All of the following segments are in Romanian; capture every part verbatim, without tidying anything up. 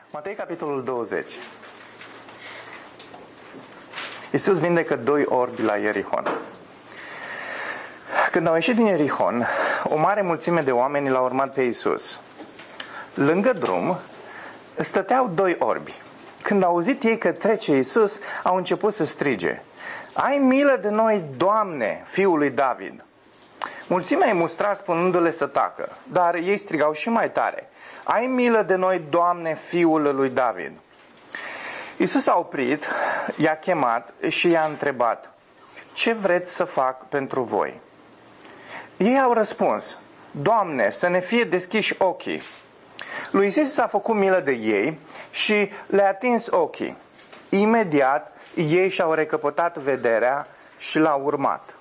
Matei, capitolul douăzeci. Iisus vindecă doi orbi la Ierihon. Când au ieșit din Ierihon, o mare mulțime de oameni l-au urmat pe Iisus. Lângă drum stăteau doi orbi. Când au auzit ei că trece Iisus, au început să strige: "Ai milă de noi, Doamne, Fiul lui David!" Mulțimea îi mustra spunându-le să tacă, dar ei strigau și mai tare: "Ai milă de noi, Doamne, Fiul lui David!" Iisus a oprit, i-a chemat și i-a întrebat: "Ce vreți să fac pentru voi?" Ei au răspuns: "Doamne, să ne fie deschiși ochii." Lui Iisus s-a făcut milă de ei și le-a atins ochii. Imediat ei și-au recăpătat vederea și l-au urmat.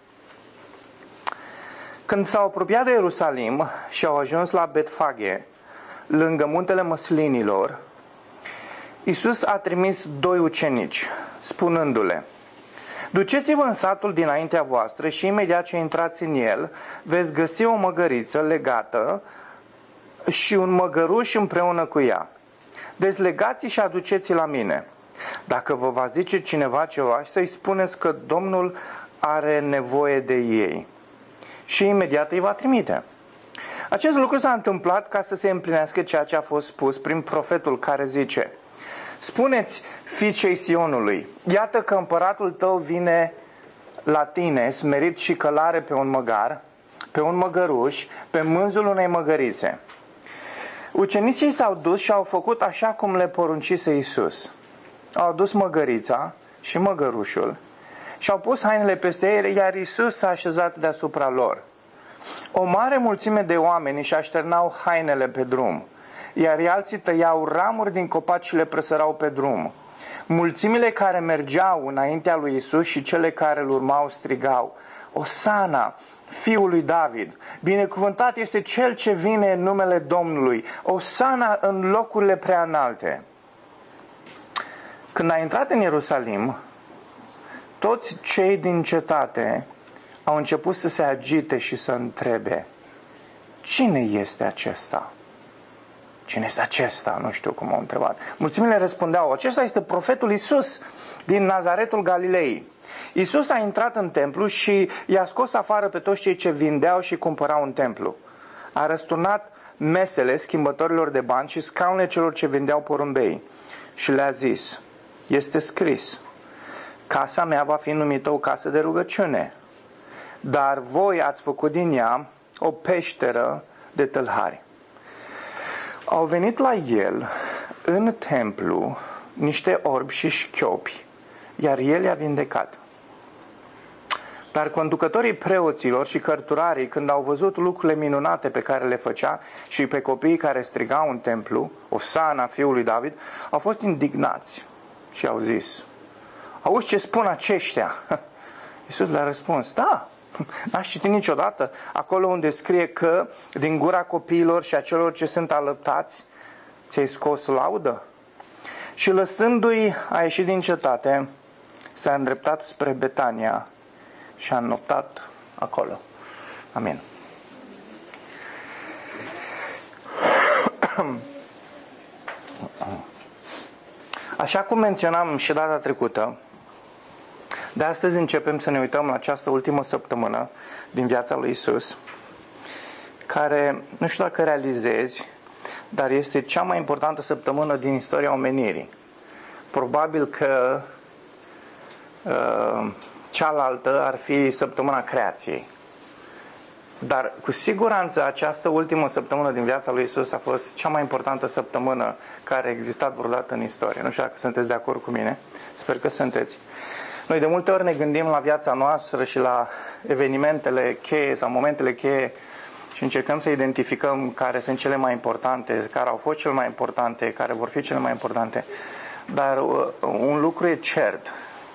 Când s-au apropiat de Ierusalim și au ajuns la Betfage, lângă muntele Măslinilor, Iisus a trimis doi ucenici, spunându-le: "Duceți-vă în satul dinaintea voastră și imediat ce intrați în el, veți găsi o măgăriță legată și un măgăruș împreună cu ea. Dezlegați și aduceți la mine. Dacă vă va zice cineva ceva, să-i spuneți că Domnul are nevoie de ei." Și imediat îi va trimite. Acest lucru s-a întâmplat ca să se împlinească ceea ce a fost spus prin profetul care zice: "Spuneți fiicei Sionului, iată că împăratul tău vine la tine, smerit și călare pe un măgar, pe un măgăruș, pe mânzul unei măgărițe." Ucenicii s-au dus și au făcut așa cum le poruncise Iisus. Au adus măgărița și măgărușul și au pus hainele peste ei, iar Iisus s-a așezat deasupra lor. O mare mulțime de oameni își așternau hainele pe drum, iar alții tăiau ramuri din copaci și le presărau pe drum. Mulțimile care mergeau înaintea lui Iisus și cele care îl urmau strigau: "Osana, Fiul lui David! Binecuvântat este Cel ce vine în numele Domnului! Osana în locurile prea înalte!" Când a intrat în Ierusalim, toți cei din cetate au început să se agite și să întrebe: "Cine este acesta? Cine este acesta?" Nu știu cum au întrebat. Mulțimile răspundeau: "Acesta este profetul Iisus din Nazaretul Galilei." Iisus a intrat în templu și i-a scos afară pe toți cei ce vindeau și cumpărau în templu. A răsturnat mesele schimbătorilor de bani și scaunele celor ce vindeau porumbei și le-a zis: "Este scris: casa mea va fi numită o casă de rugăciune, dar voi ați făcut din ea o peșteră de tâlhari." Au venit la el în templu niște orbi și șchiopi, iar el i-a vindecat. Dar conducătorii preoților și cărturarii, când au văzut lucrurile minunate pe care le făcea și pe copiii care strigau în templu: "Osana, Fiul lui David", au fost indignați și au zis: "Auzi ce spun aceștia?" Iisus le-a răspuns: "Da, n-ați citit niciodată acolo unde scrie că din gura copiilor și a celor ce sunt alăptați ți-ai scos laudă?" Și lăsându-i a ieșit din cetate, s-a îndreptat spre Betania și a înnoptat acolo. Amin. Așa cum menționam și data trecută, de astăzi începem să ne uităm la această ultimă săptămână din viața lui Iisus, care, nu știu dacă realizezi, dar este cea mai importantă săptămână din istoria omenirii. Probabil că uh, cealaltă ar fi săptămâna creației. Dar cu siguranță această ultimă săptămână din viața lui Iisus a fost cea mai importantă săptămână care a existat vreodată în istorie. Nu știu dacă sunteți de acord cu mine. Sper că sunteți. Noi de multe ori ne gândim la viața noastră și la evenimentele cheie sau momentele cheie și încercăm să identificăm care sunt cele mai importante, care au fost cele mai importante, care vor fi cele mai importante. Dar un lucru e cert.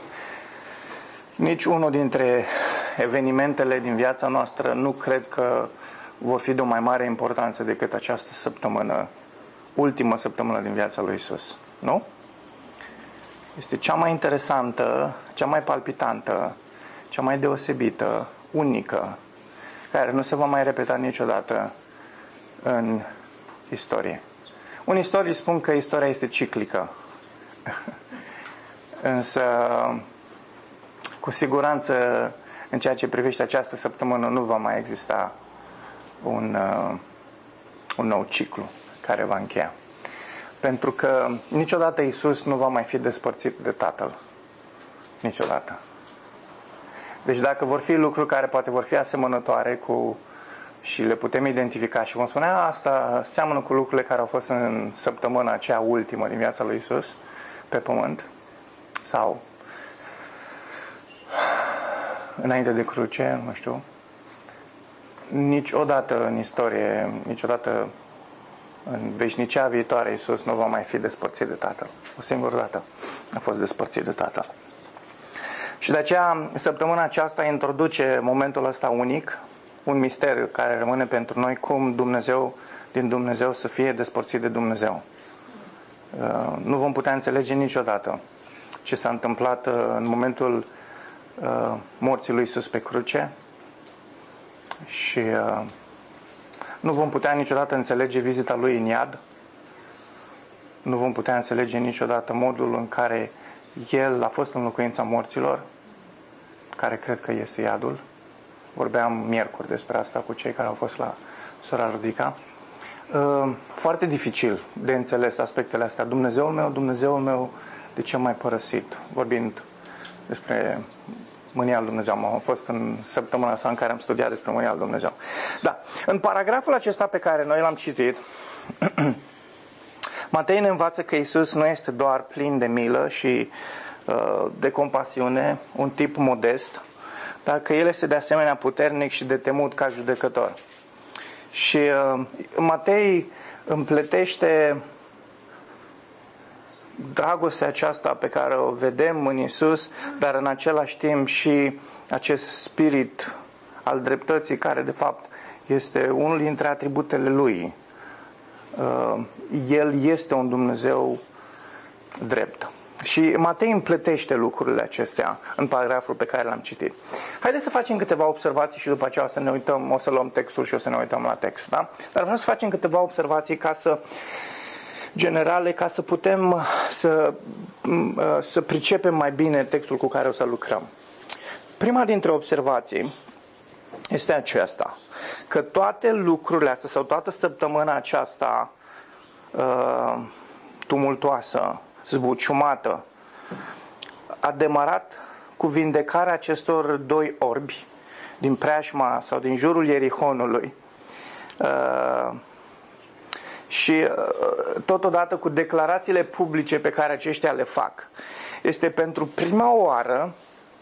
Nici unul dintre evenimentele din viața noastră nu cred că vor fi de o mai mare importanță decât această săptămână, ultima săptămână din viața lui Iisus. Nu? Este cea mai interesantă, cea mai palpitantă, cea mai deosebită, unică, care nu se va mai repeta niciodată în istorie. Unii istorii spun că istoria este ciclică. Însă, cu siguranță, în ceea ce privește această săptămână, nu va mai exista un, uh, un nou ciclu care va încheia. Pentru că niciodată Iisus nu va mai fi despărțit de Tatăl. Niciodată. Deci dacă vor fi lucruri care poate vor fi asemănătoare cu și le putem identifica și vom spune, a, asta seamănă cu lucrurile care au fost în săptămâna aceea ultimă din viața lui Iisus pe pământ sau înainte de cruce, nu știu. Niciodată în istorie, niciodată în veșnicia viitoare Iisus nu va mai fi despărțit de Tatăl. O singură dată a fost despărțit de Tatăl. Și de aceea săptămâna aceasta introduce momentul ăsta unic, un mister care rămâne pentru noi, cum Dumnezeu din Dumnezeu să fie despărțit de Dumnezeu. Nu vom putea înțelege niciodată ce s-a întâmplat în momentul morții lui Iisus pe cruce și nu vom putea niciodată înțelege vizita lui în iad. Nu vom putea înțelege niciodată modul în care el a fost în locuința morților, care cred că este iadul. Vorbeam miercuri despre asta cu cei care au fost la sora Rudica. Foarte dificil de înțeles aspectele astea. Dumnezeul meu, Dumnezeul meu, de ce m-ai părăsit? Vorbind despre mânia lui Dumnezeu. Am fost în săptămâna asta în care am studiat despre mânia lui Dumnezeu. Da. În paragraful acesta pe care noi l-am citit, Matei ne învață că Iisus nu este doar plin de milă și uh, de compasiune, un tip modest, dar că El este de asemenea puternic și de temut ca judecător. Și uh, Matei împletește dragostea aceasta pe care o vedem în Iisus, dar în același timp și acest spirit al dreptății, care de fapt este unul dintre atributele Lui. El este un Dumnezeu drept. Și Matei împletește lucrurile acestea în paragraful pe care l-am citit. Haideți să facem câteva observații și după aceea o să ne uităm, o să luăm textul și o să ne uităm la text. Da? Dar vreau să facem câteva observații ca să generale, ca să putem să, să pricepem mai bine textul cu care o să lucrăm. Prima dintre observații este aceasta, că toate lucrurile astea sau toată săptămâna aceasta uh, tumultoasă, zbuciumată, a demarat cu vindecarea acestor doi orbi din preajma sau din jurul Ierihonului uh, și uh, totodată cu declarațiile publice pe care aceștia le fac. Este pentru prima oară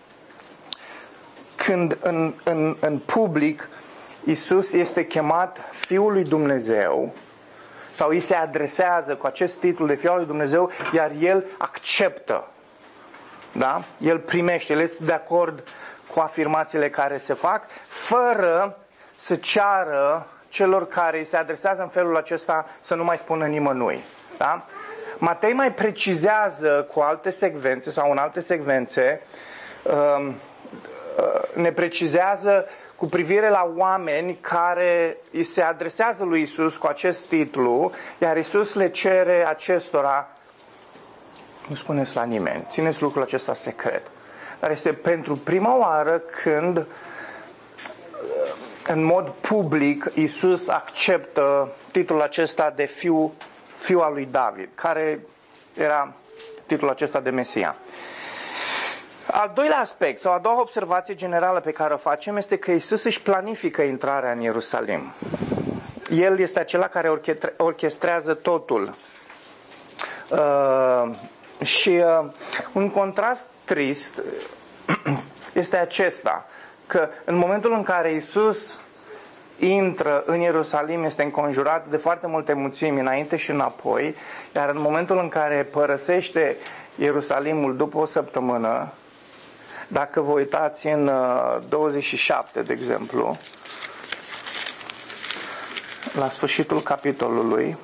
când în, în, în public Iisus este chemat Fiul lui Dumnezeu sau îi se adresează cu acest titlu de Fiul lui Dumnezeu, iar El acceptă. Da? El primește, El este de acord cu afirmațiile care se fac, fără să ceară celor care îi se adresează în felul acesta să nu mai spună nimănui. Da? Matei mai precizează cu alte secvențe sau în alte secvențe, ne precizează cu privire la oameni care îi se adresează lui Iisus cu acest titlu, iar Iisus le cere acestora: nu spuneți la nimeni, țineți lucrul acesta secret. Dar este pentru prima oară când în mod public Iisus acceptă titlul acesta de fiu, fiu al lui David, care era titlul acesta de Mesia. Al doilea aspect, sau a doua observație generală pe care o facem, este că Iisus își planifică intrarea în Ierusalim. El este acela care orchestrează totul. Uh, și uh, un contrast trist este acesta, că în momentul în care Iisus intră în Ierusalim, este înconjurat de foarte multe mulțimi înainte și înapoi, iar în momentul în care părăsește Ierusalimul după o săptămână, dacă vă uitați în douăzeci și șapte, de exemplu, la sfârșitul capitolului,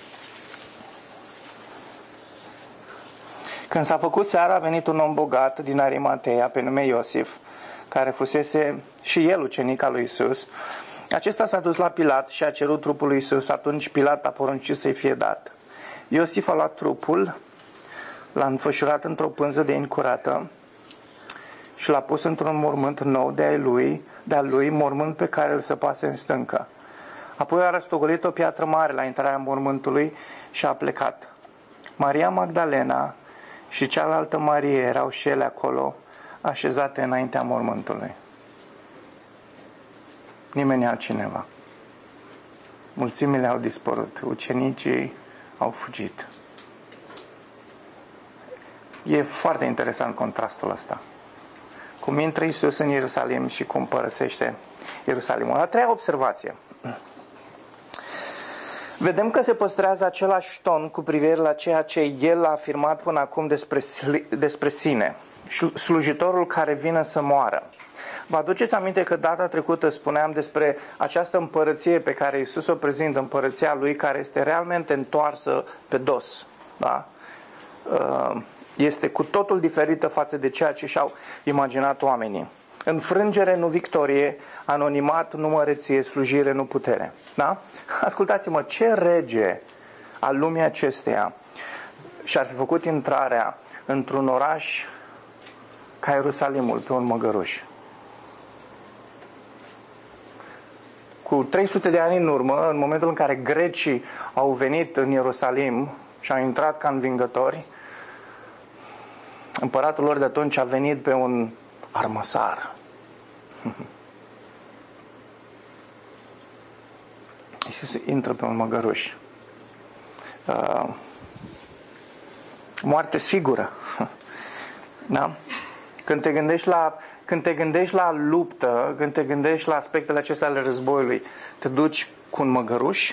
când s-a făcut seara, a venit un om bogat din Arimatea, pe nume Iosif, care fusese și el ucenic al lui Iisus. Acesta s-a dus la Pilat și a cerut trupul lui Iisus. Atunci Pilat a poruncit să-i fie dat. Iosif a luat trupul, l-a înfășurat într-o pânză de in curată și l-a pus într-un mormânt nou de-a lui, de-a lui, mormânt pe care îl săpase în stâncă. Apoi a răstogolit o piatră mare la intrarea mormântului și a plecat. Maria Magdalena și cealaltă Marie erau și ele acolo, așezate înaintea mormântului. Nimeni altcineva. Mulțimile au dispărut, ucenicii au fugit. E foarte interesant contrastul ăsta. Cum intră Iisus în Ierusalim și cum părăsește Ierusalimul. A treia observație. Vedem că se păstrează același ton cu privire la ceea ce El a afirmat până acum despre, despre sine. Slujitorul care vine să moară. Vă aduceți aminte că data trecută spuneam despre această împărăție pe care Iisus o prezintă, împărăția Lui care este realmente întoarsă pe dos. Da? Este cu totul diferită față de ceea ce și-au imaginat oamenii. Înfrângere, nu victorie, anonimat, nu măreție, slujire, nu putere. Da? Ascultați-mă, ce rege al lumii acesteia și-ar fi făcut intrarea într-un oraș ca Ierusalimul pe un măgăruș? Cu trei sute de ani în urmă, în momentul în care grecii au venit în Ierusalim și au intrat ca învingători, împăratul lor de atunci a venit pe un armăsar. Iisus intră pe un măgăruș. Uh, moarte sigură. Da? Când te gândești la Când te gândești la luptă, când te gândești la aspectele acestea ale războiului, te duci cu un măgăruș?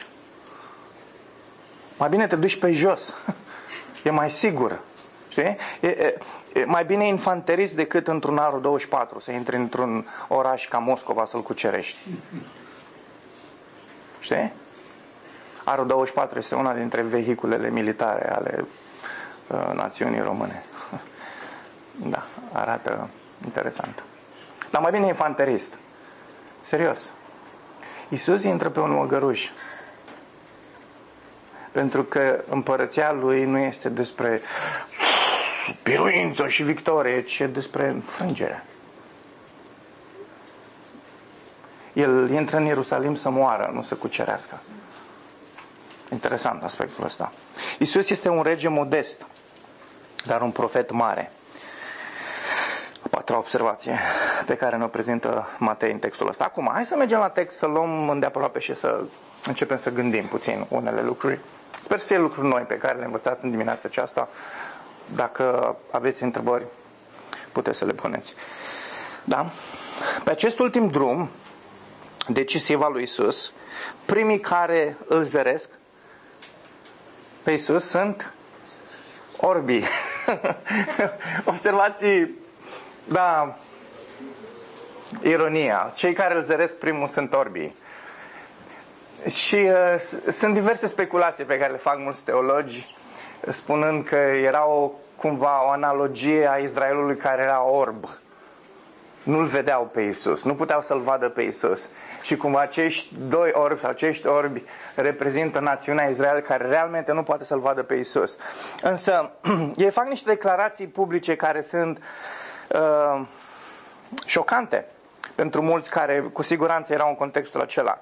Mai bine te duci pe jos. E mai sigur. Știi? E, e, e mai bine infanterist decât într-un Aru douăzeci și patru, să intri într-un oraș ca Moscova să-l cucerești. Știi? Aru douăzeci și patru este una dintre vehiculele militare ale uh, națiunii române. Da, arată interesant. Dar mai bine infanterist. Serios. Iisus intră pe un măgăruș. Pentru că împărăția Lui nu este despre biruință și victorie, ci e despre înfrângere. El intră în Ierusalim să moară, nu să cucerească. Interesant aspectul ăsta. Iisus este un rege modest, dar un profet mare. A patra observație pe care ne-o prezintă Matei în textul ăsta. Acum, hai să mergem la text, să luăm îndeaproape și să începem să gândim puțin unele lucruri. Sper să fie lucruri noi pe care le-am învățat în dimineața aceasta. Dacă aveți întrebări, puteți să le puneți. Da? Pe acest ultim drum decisiv al lui Iisus, primii care îl zăresc pe Iisus sunt orbii. Observații, da, ironia. Cei care îl zăresc primul sunt orbii. Și uh, sunt diverse speculații pe care le fac mulți teologi, spunând că era o, cumva o analogie a Israelului care era orb. Nu-l vedeau pe Iisus, nu puteau să-l vadă pe Iisus. Și cumva acești doi orbi sau acești orbi reprezintă națiunea Israel care realmente nu poate să-l vadă pe Iisus. Însă ei fac niște declarații publice care sunt uh, șocante pentru mulți care cu siguranță erau în contextul acela.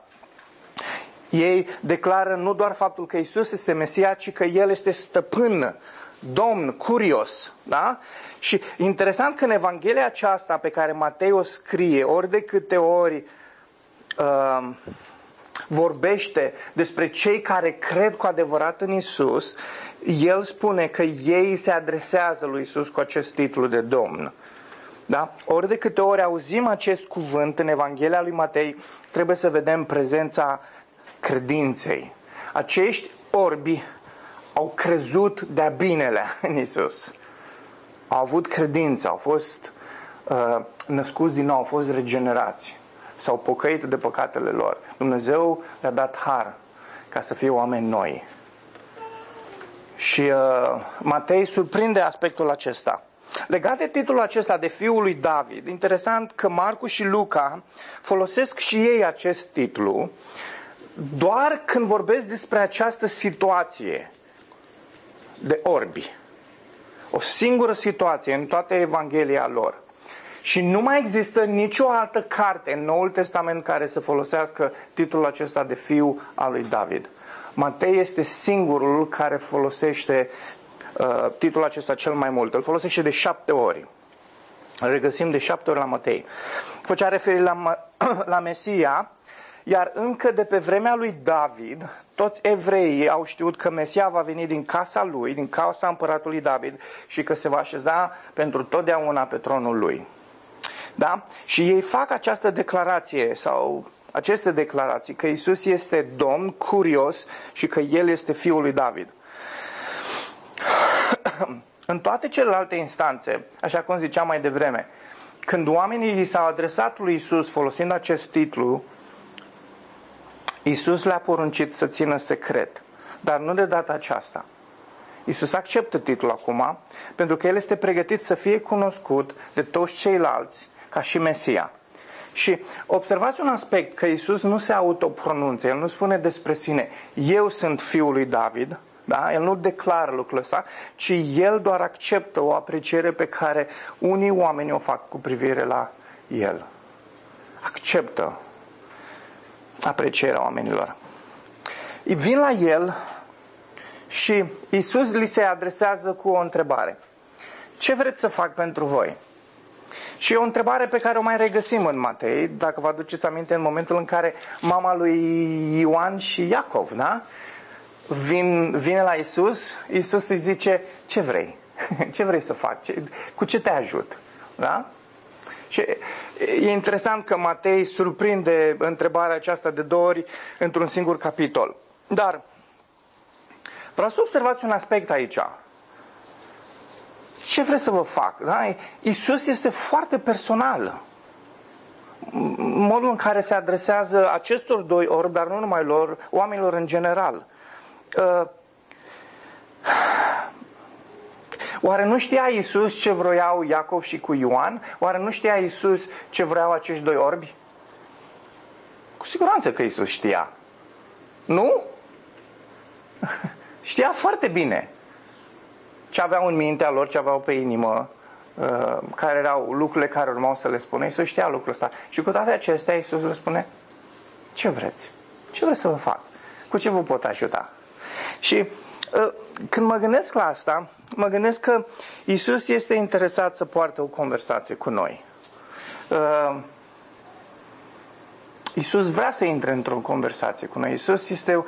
Ei declară nu doar faptul că Iisus este Mesia, ci că El este stăpân, Domn, curios. Da? Și interesant că în Evanghelia aceasta pe care Matei o scrie, ori de câte ori uh, vorbește despre cei care cred cu adevărat în Iisus, El spune că ei se adresează lui Iisus cu acest titlu de Domn. Da? Ori de câte ori auzim acest cuvânt în Evanghelia lui Matei, trebuie să vedem prezența credinței. Acești orbi au crezut de-a binele în Iisus. Au avut credință, au fost uh, născuți din nou, au fost regenerați. S-au pocăit de păcatele lor. Dumnezeu le-a dat har ca să fie oameni noi. Și uh, Matei surprinde aspectul acesta. Legat de titlul acesta de Fiul lui David, interesant că Marcu și Luca folosesc și ei acest titlu doar când vorbesc despre această situație. de orbi. O singură situație în toată Evanghelia lor. Și nu mai există nicio altă carte în Noul Testament care să folosească titlul acesta de fiu al lui David. Matei este singurul care folosește uh, titlul acesta cel mai mult. Îl folosește de șapte ori. Îl regăsim de șapte ori la Matei. Făcea referire la, la Mesia, iar încă de pe vremea lui David, toți evreii au știut că Mesia va veni din casa lui, din casa împăratului David și că se va așeza pentru totdeauna pe tronul lui. Da? Și ei fac această declarație sau aceste declarații că Iisus este Domn, curios și că El este Fiul lui David. În toate celelalte instanțe, așa cum ziceam mai devreme, când oamenii i s-au adresat lui Iisus folosind acest titlu, Iisus le-a poruncit să țină secret, dar nu de data aceasta. Iisus acceptă titlul acum, pentru că El este pregătit să fie cunoscut de toți ceilalți ca și Mesia. Și observați un aspect, că Iisus nu se autopronunță, El nu spune despre sine, eu sunt Fiul lui David, da? El nu declară lucrul ăsta, ci El doar acceptă o apreciere pe care unii oameni o fac cu privire la El. Acceptă aprecierea oamenilor. Vin la El și Iisus li se adresează cu o întrebare. Ce vreți să fac pentru voi? Și e o întrebare pe care o mai regăsim în Matei, dacă vă aduceți aminte, în momentul în care mama lui Ioan și Iacov, da? Vin, vine la Iisus, Iisus îi zice, ce vrei? Ce vrei să fac? Ce, cu ce te ajut? Da? Și e interesant că Matei surprinde întrebarea aceasta de două ori într-un singur capitol. Dar vreau să observați un aspect aici. Ce vreți să vă fac? Da? Iisus este foarte personal. Modul în care se adresează acestor doi orbi, dar nu numai lor, oamenilor în general. Uh, Oare nu știa Iisus ce vroiau Iacov și cu Ioan? Oare nu știa Iisus ce vreau acești doi orbi? Cu siguranță că Iisus știa. Nu? Știa foarte bine ce aveau în mintea lor, ce aveau pe inimă, care erau lucrurile care urmau să le spună. Iisus știa lucrul ăsta. Și cu toate acestea Iisus le spune, ce vreți? Ce vreți să vă fac? Cu ce vă pot ajuta? Și când mă gândesc la asta, mă gândesc că Iisus este interesat să poarte o conversație cu noi. Iisus vrea să intre într-o conversație cu noi. Iisus este,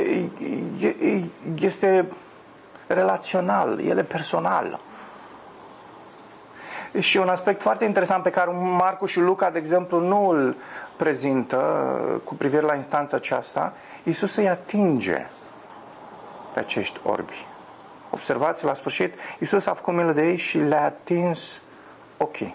este relațional, El e personal. Și un aspect foarte interesant pe care Marcu și Luca, de exemplu, nu îl prezintă cu privire la instanța aceasta, Iisus îi atinge pe acești orbi. Observați, la sfârșit, Iisus a făcut milă de ei și le-a atins ochii.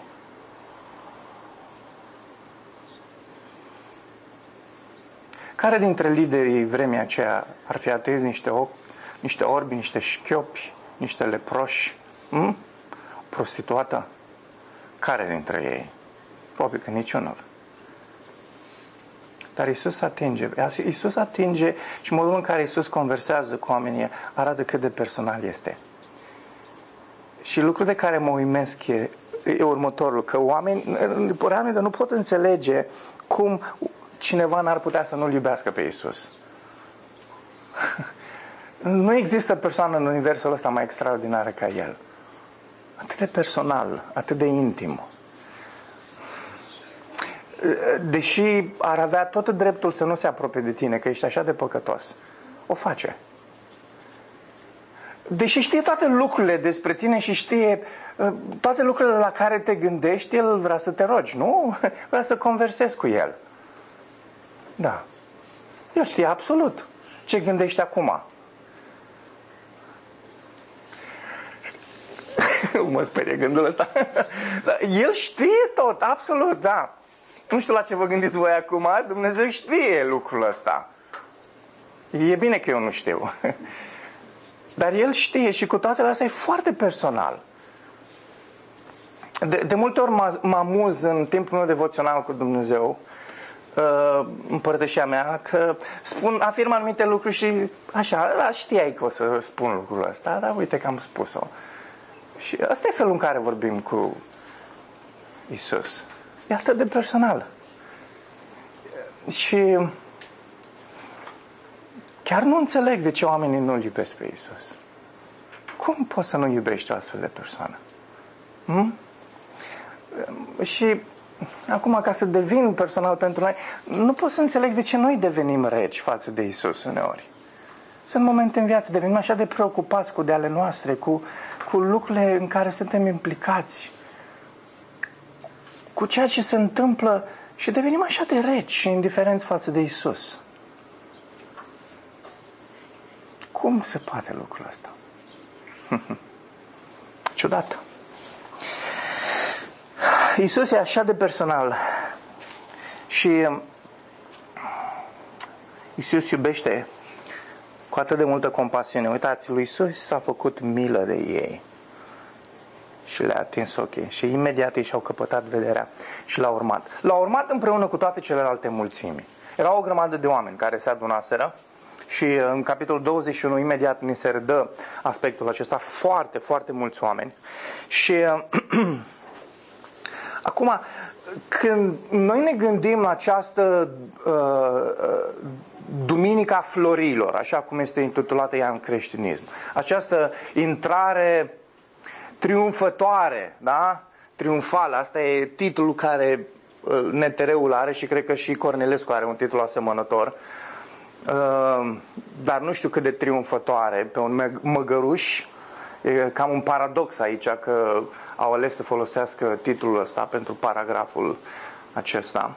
Care dintre liderii vremii aceea ar fi atins niște ochi, niște orbi, niște șchiopi, niște leproși? Hm? Prostituată? Care dintre ei? Probabil că niciunul. Dar Iisus atinge. Iisus atinge și modul în care Iisus conversează cu oamenii arată cât de personal este. Și lucrul de care mă uimesc e, e următorul, că oamenii, oamenii nu pot înțelege cum cineva n-ar putea să nu-L iubească pe Iisus. Nu există persoană în universul ăsta mai extraordinară ca El. Atât de personal, atât de intim. Deși ar avea tot dreptul să nu se apropie de tine, că ești așa de păcătos, o face. Deși știe toate lucrurile despre tine și știe toate lucrurile la care te gândești, El vrea să te rogi, nu? Vrea să conversezi cu El. Da. El știe absolut ce gândești acum. Mă sperie gândul ăsta. El știe tot, absolut, da. Nu știu la ce vă gândiți voi acum, Dumnezeu știe lucrul ăsta. E bine că eu nu știu. Dar El știe și cu toate astea e foarte personal. De, de multe ori mă, mă amuz în timpul meu devoțional cu Dumnezeu uh, împărtășia mea, că spun, afirm anumite lucruri și așa, da, știai că o să spun lucrul ăsta, dar uite că am spus-o. Și ăsta e felul în care vorbim cu Iisus. E atât de personal. Și chiar nu înțeleg de ce oamenii nu-L iubesc pe Iisus. Cum poți să nu iubești o astfel de persoană? Hm? Și acum, ca să devin personal pentru noi, nu pot să înțeleg de ce noi devenim reci față de Iisus uneori. Sunt momente în viață, devenim așa de preocupați cu de ale noastre, cu, cu lucrurile în care suntem implicați, cu ceea ce se întâmplă și devenim așa de reci și indiferenți față de Iisus. Cum se poate lucrul ăsta? Ciudat. Iisus e așa de personal și Iisus iubește cu atât de multă compasiune. Uitați, lui Iisus s-a făcut milă de ei și le-a atins ochii și imediat ei și-au căpătat vederea și l-au urmat. L-au urmat împreună cu toate celelalte mulțimi. Era o grămadă de oameni care se adunaseră și în capitolul douăzeci și unu imediat ni se redă aspectul acesta, foarte, foarte mulți oameni. Și acum, când noi ne gândim la această uh, Duminica Florilor, așa cum este intitulată ea în creștinism, această intrare triumfătoare, da? Triumfală, asta e titlul care uh, N T R-ul are și cred că și Cornelescu are un titlu asemănător, uh, dar nu știu cât de triumfătoare, pe un măgăruș. E cam un paradox aici că au ales să folosească titlul ăsta pentru paragraful acesta.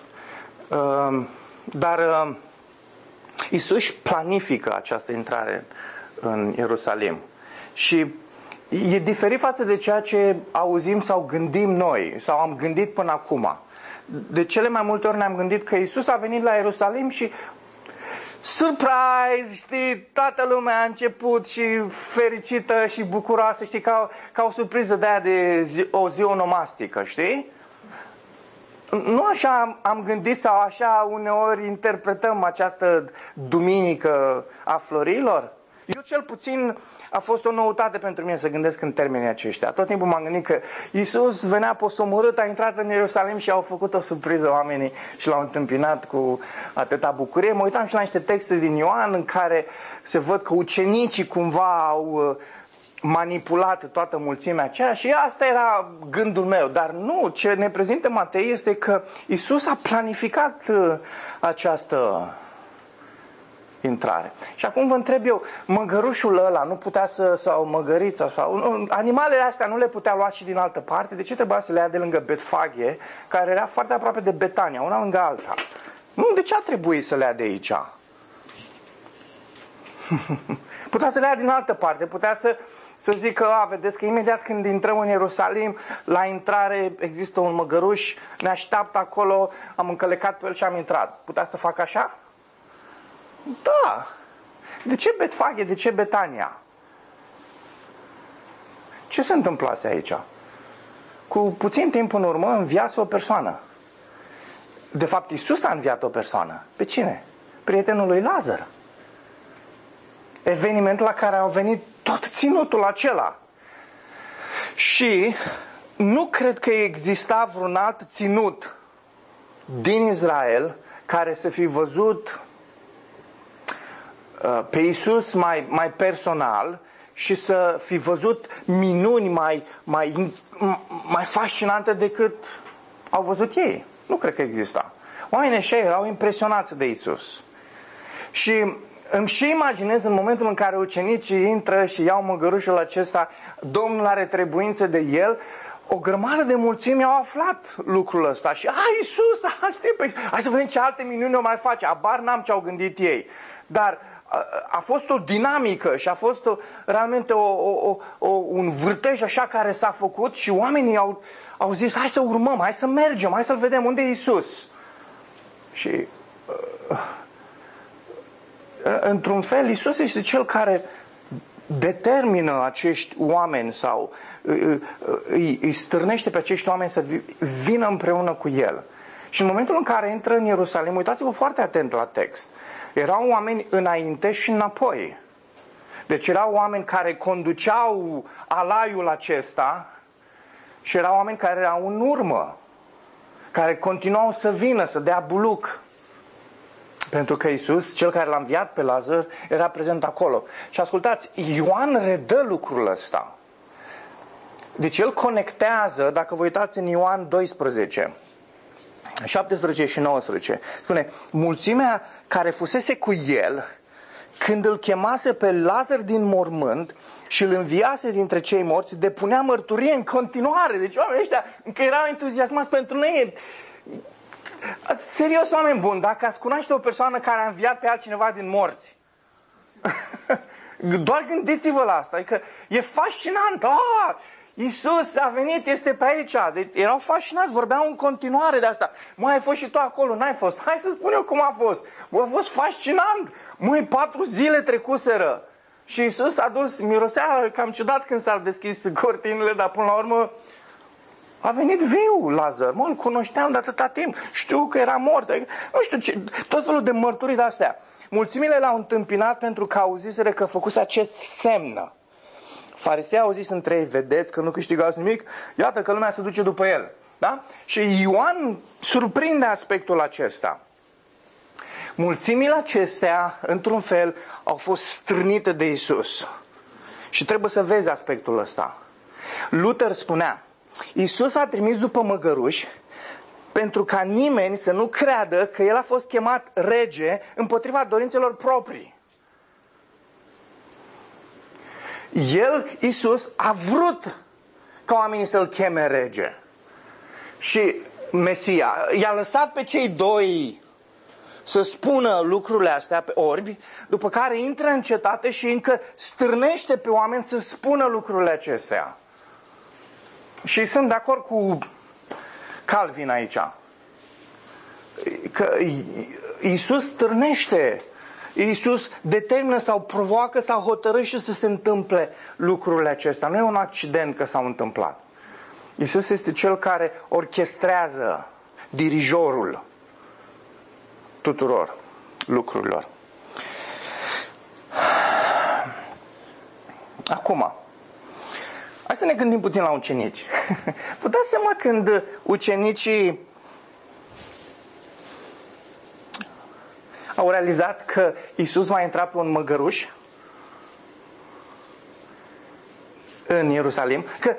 Dar Iisus planifică această intrare în Ierusalim. Și e diferit față de ceea ce auzim sau gândim noi, sau am gândit până acum. De cele mai multe ori ne-am gândit că Iisus a venit la Ierusalim și surprise, știi, toată lumea a început și fericită și bucuroasă, știi, ca, ca o surpriză de aia de zi, o zi onomastică, știi? Nu așa am gândit sau așa uneori interpretăm această duminică a florilor? Eu cel puțin a fost o noutate pentru mine să gândesc în termenii aceștia. Tot timpul m-am gândit că Iisus venea posomorât, a intrat în Ierusalim și au făcut o surpriză oamenii și l-au întâmpinat cu atâta bucurie. Mă uitam și la niște texte din Ioan în care se văd că ucenicii cumva au manipulat toată mulțimea aceea și asta era gândul meu. Dar nu, ce ne prezintă Matei este că Iisus a planificat această intrare. Și acum vă întreb eu, măgărușul ăla nu putea să, sau măgărița, sau animalele astea nu le putea lua și din altă parte? De ce trebuia să le ia de lângă Betfage, care era foarte aproape de Betania, una lângă alta? Nu, de ce a trebuit să le ia de aici? Putea să le ia din altă parte, putea să, să zică, a, vedeți că imediat când intrăm în Ierusalim, la intrare există un măgăruș, ne așteaptă acolo, am încălecat pe el și am intrat. Putea să facă așa? Da. De ce Betfage? De ce Betania? Ce se întâmplase aici? Cu puțin timp în urmă înviase o persoană. De fapt, Iisus a înviat o persoană. Pe cine? Prietenul lui Lazar. Eveniment la care au venit tot ținutul acela. Și nu cred că exista vreun alt ținut din Israel care să fi văzut pe Iisus mai, mai personal și să fi văzut minuni mai, mai, mai fascinante decât au văzut ei. Nu cred că exista. Oamenii ăștia erau impresionați de Iisus. Și îmi și imaginez în momentul în care ucenicii intră și iau măgărușul acesta, Domnul are trebuință de el, o grămadă de mulțimi au aflat lucrul ăsta și, a, Iisus, a, știi, păi, hai să vedem ce alte minuni o mai face, abar n-am ce au gândit ei. Dar a, a fost o dinamică și a fost o, realmente o, o, o, un vârtej așa care s-a făcut și oamenii au, au zis, hai să urmăm, hai să mergem, hai să-L vedem, unde e Iisus? Și uh, într-un fel, Iisus este cel care determină acești oameni sau îi, îi stârnește pe acești oameni să vină împreună cu El. Și în momentul în care intră în Ierusalim, uitați-vă foarte atent la text. Erau oameni înainte și înapoi. Deci erau oameni care conduceau alaiul acesta și erau oameni care erau în urmă, care continuau să vină, să dea buluc. Pentru că Iisus, cel care l-a înviat pe Lazar, era prezent acolo. Și ascultați, Ioan redă lucrul ăsta. Deci el conectează, dacă vă uitați în Ioan doisprezece, șaptesprezece și nouăsprezece, spune, mulțimea care fusese cu el, când îl chemase pe Lazar din mormânt și îl înviase dintre cei morți, depunea mărturie în continuare. Deci oamenii ăștia încă erau entuziasmați pentru noi. Serios, oameni buni, dacă ați cunoaște o persoană care a înviat pe altcineva din morți, doar gândiți-vă la asta. Adică e fascinant. Ah, Iisus a venit, este pe aici. Deci erau fascinați, vorbeau în continuare de asta. Măi, ai fost și tu acolo, n-ai fost. Hai să spun eu cum a fost. Bă, a fost fascinant. Măi, patru zile trecuseră. Și Iisus a dus, mirosea cam ciudat când s-au deschis cortinile, dar până la urmă a venit viu Lazar. Mă, îl cunoșteam de atâta timp. Știu că era mort. Nu știu ce, tot felul de mărturii de astea. Mulțimile l-au întâmpinat pentru că auziseră că făcuse acest semn. Farisei au zis între ei, vedeți că nu câștigați nimic, iată că lumea se duce după el. Da? Și Ioan surprinde aspectul acesta. Mulțimile acestea, într-un fel, au fost strânite de Iisus. Și trebuie să vezi aspectul ăsta. Luther spunea, Iisus a trimis după măgăruși pentru ca nimeni să nu creadă că el a fost chemat rege împotriva dorințelor proprii. El, Iisus, a vrut ca oamenii să-l cheme rege. Și Mesia i-a lăsat pe cei doi să spună lucrurile astea pe orbi, după care intră în cetate și încă stârnește pe oameni să spună lucrurile acestea. Și sunt de acord cu Calvin aici. Că Iisus stârnește, Iisus determină sau provoacă sau hotărăște să se întâmple lucrurile acestea. Nu e un accident că s-au întâmplat. Iisus este cel care orchestrează, dirijorul tuturor lucrurilor. Acum, hai să ne gândim puțin la ucenici. Vă dați seama când ucenicii au realizat că Iisus va intra pe un măgăruș în Ierusalim, că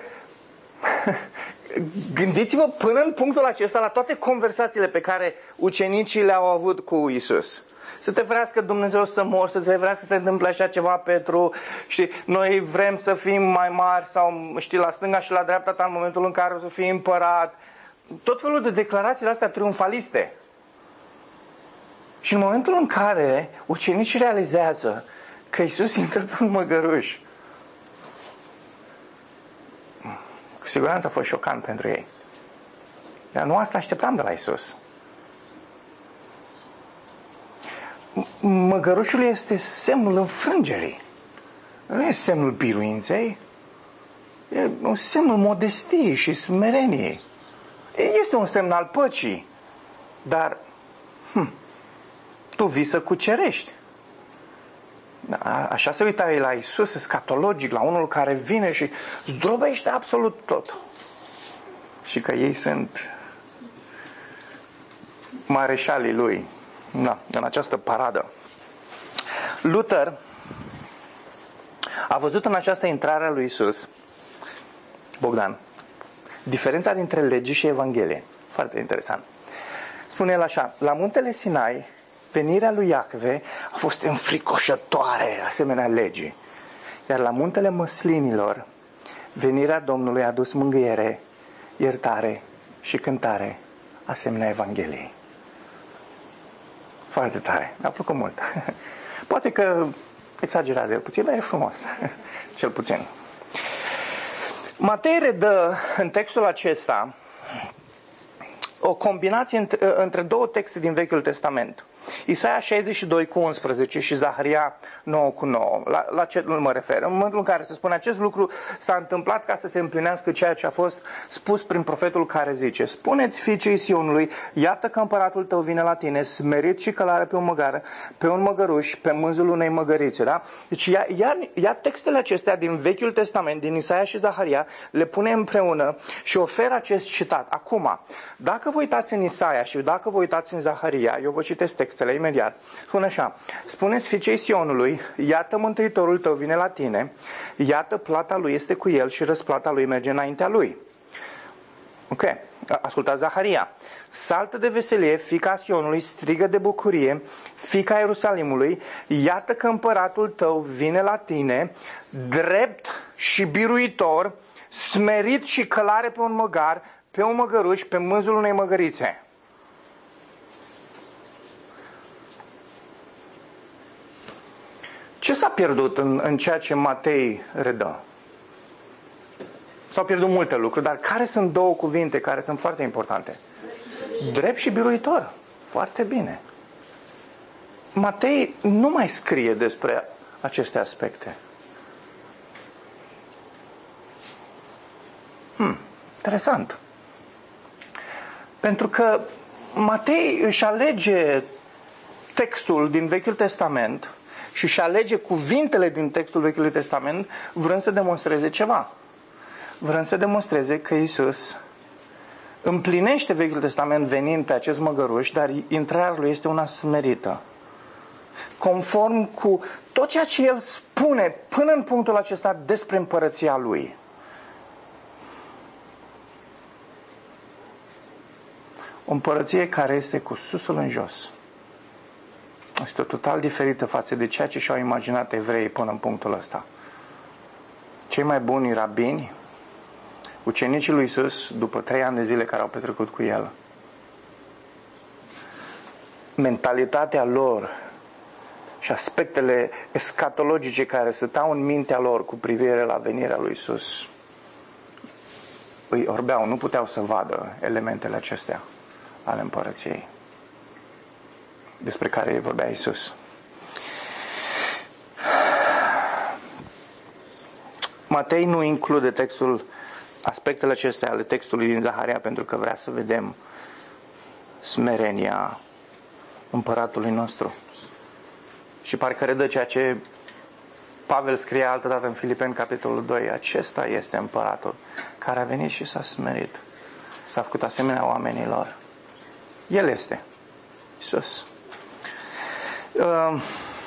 gândiți-vă până în punctul acesta la toate conversațiile pe care ucenicii le-au avut cu Iisus. Să te vrească Dumnezeu să mori, să te vrească să se întâmple așa ceva, Petru, știi, noi vrem să fim mai mari sau, știi, la stânga și la dreapta ta în momentul în care o să fii împărat. Tot felul de declarații de astea triumfaliste. Și în momentul în care ucenicii realizează că Iisus intră pe un măgăruș, cu siguranță a fost șocant pentru ei. Dar nu asta așteptam de la Iisus. Măgărușul este semnul înfrângerii. Nu e semnul biruinței. E un semnul modestiei și smereniei. Este un semn al păcii. Dar hm, tu vii să cucerești. Așa se uita la Iisus scatologic, la unul care vine și zdrobește absolut tot. Și că ei sunt mareșalii lui, da, în această paradă. Luther a văzut în această intrare a lui Iisus, Bogdan, diferența dintre lege și Evanghelie. Foarte interesant. Spune el așa, la muntele Sinai, venirea lui Iahve a fost înfricoșătoare, asemenea legii. Iar la muntele măslinilor, venirea Domnului a adus mângâiere, iertare și cântare, asemenea Evangheliei. Foarte tare, mi-a plăcut mult. Poate că exagerează el puțin, dar e frumos, cel puțin. Matei redă în textul acesta o combinație între, între două texte din Vechiul Testament. Isaia șaizeci și doi cu unsprezece și Zaharia nouă cu nouă. La, la ce mă refer? În momentul în care se spune acest lucru s-a întâmplat ca să se împlinească ceea ce a fost spus prin profetul care zice: spuneți fiicei Sionului, iată că împăratul tău vine la tine, smerit și călare pe un măgar, pe un măgăruș, pe mânzul unei măgărițe. Da? Deci ia, ia, ia textele acestea din Vechiul Testament, din Isaia și Zaharia, le pune împreună și oferă acest citat. Acum, dacă vă uitați în Isaia și dacă vă uitați în Zaharia, eu vă citesc textele imediat, spune așa: spuneți fiicei Sionului, iată Mântuitorul tău vine la tine, iată plata lui este cu el și răsplata lui merge înaintea lui. Ok, ascultați Zaharia. Saltă de veselie, fiica Sionului, strigă de bucurie, fiica Ierusalimului, iată că împăratul tău vine la tine, drept și biruitor, smerit și călare pe un măgar, pe un măgăruș, pe mânzul unei măgărițe. Ce s-a pierdut în, în ceea ce Matei redă? S-au pierdut multe lucruri, dar care sunt două cuvinte care sunt foarte importante? Drept și biruitor. Foarte bine. Matei nu mai scrie despre aceste aspecte. Hmm, interesant. Pentru că Matei își alege textul din Vechiul Testament și își alege cuvintele din textul Vechiului Testament vrând să demonstreze ceva. Vrând să demonstreze că Iisus împlinește Vechiul Testament venind pe acest măgăruș, dar intrarea lui este una smerită. Conform cu tot ceea ce el spune până în punctul acesta despre împărăția lui. O împărăție care este cu susul în jos. Este total diferită față de ceea ce și-au imaginat evreii până în punctul ăsta. Cei mai buni rabini, ucenicii lui Iisus, după trei ani de zile care au petrecut cu el, mentalitatea lor și aspectele escatologice care stăteau în mintea lor cu privire la venirea lui Iisus îi orbeau, nu puteau să vadă elementele acestea ale împărăției despre care vorbea Iisus. Matei nu include textul, aspectele acestea ale textului din Zaharia, pentru că vrea să vedem smerenia împăratului nostru. Și parcă redă ceea ce Pavel scrie altădată în Filipeni, capitolul doi. Acesta este împăratul care a venit și s-a smerit. S-a făcut asemenea oamenilor. El este Iisus. Uh,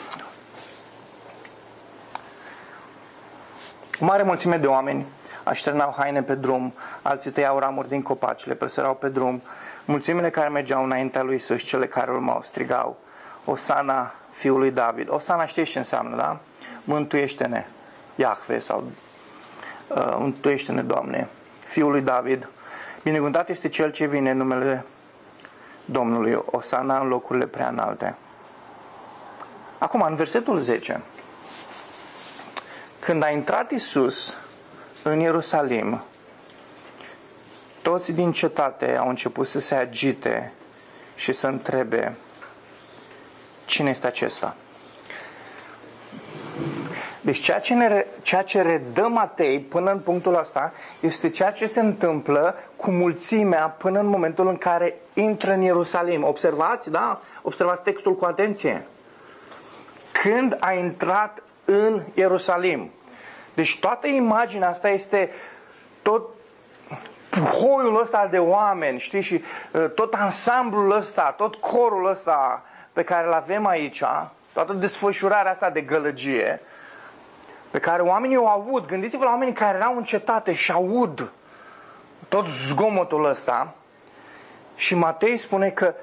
o mare mulțime de oameni așternau haine pe drum, alții tăiau ramuri din copaci, le presărau pe drum. Mulțimile care mergeau înaintea lui Iisus, cele care urmau, strigau: Osana fiului David. Osana știți ce înseamnă, da? Mântuiește-ne, Iahve, sau uh, mântuiește-ne, Doamne, fiul lui David. Binecuvântat este cel ce vine în numele Domnului. Osana în locurile prea înalte. Acum, în versetul zece, când a intrat Iisus în Ierusalim, toți din cetate au început să se agite și să întrebe: cine este acesta? Deci ceea ce, ne, ceea ce redă Matei până în punctul ăsta este ceea ce se întâmplă cu mulțimea până în momentul în care intră în Ierusalim. Observați, da? Observați textul cu atenție. Când a intrat în Ierusalim. Deci toată imaginea asta este tot puhoiul ăsta de oameni, știi, și tot ansamblul ăsta, tot corul ăsta pe care îl avem aici, toată desfășurarea asta de gălăgie, pe care oamenii o aud. Gândiți-vă la oamenii care erau în cetate și aud tot zgomotul ăsta. Și Matei spune că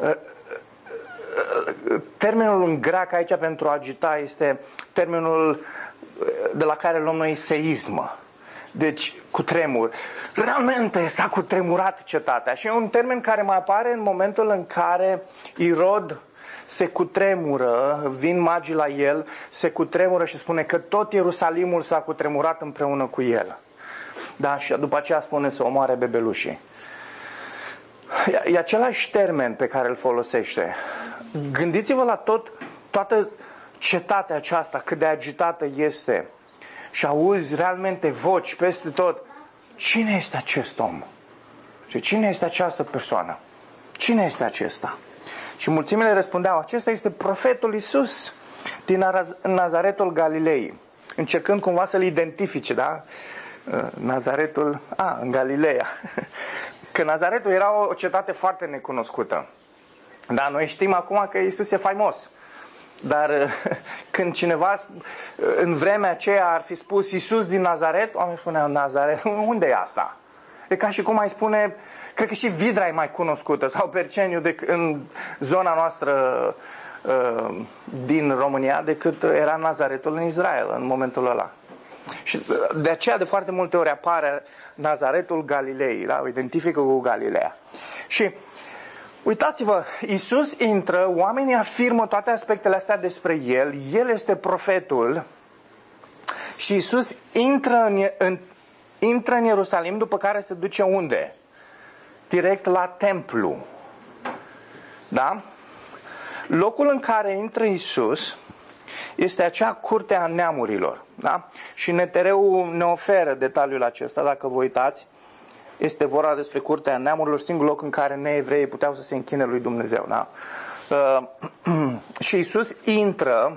termenul în greacă aici pentru agita este termenul de la care luăm noi seism. Deci, cu tremur. Realmente s-a cutremurat cetatea. Și e un termen care mai apare în momentul în care Irod se cutremură, vin magii la el, se cutremură și spune că tot Ierusalimul s-a cutremurat împreună cu el. Da? Și după aceea spune să omoare bebelușii. E același termen pe care îl folosește gândiți-vă la tot, toată cetatea aceasta, cât de agitată este. Și auzi realmente voci peste tot. Cine este acest om? Și cine este această persoană? Cine este acesta? Și mulțimile răspundeau, acesta este profetul Iisus din Nazaretul Galilei. Încercând cumva să-l identifice, da? Nazaretul, a, în Galileea. Că Nazaretul era o cetate foarte necunoscută. Dar noi știm acum că Iisus e faimos. Dar când cineva în vremea aceea ar fi spus Iisus din Nazaret, oamenii spuneau, Nazaret, unde e asta? E ca și cum ai spune, cred că și Vidra e mai cunoscută sau Berceniu de, în zona noastră uh, din România decât era Nazaretul în Israel în momentul ăla. Și de aceea de foarte multe ori apare Nazaretul Galilei, da? O identifică cu Galileea. Și uitați-vă, Iisus intră, oamenii afirmă toate aspectele astea despre El, El este profetul și Iisus intră în, în, intră în Ierusalim, după care se duce unde? Direct la templu. Da? Locul în care intră Iisus este acea curte a neamurilor. Da? Și Netereu ne oferă detaliul acesta, dacă vă uitați. Este vorba despre curtea neamurilor, singurul loc în care neevreii puteau să se închine lui Dumnezeu. Da? Uh, și Iisus intră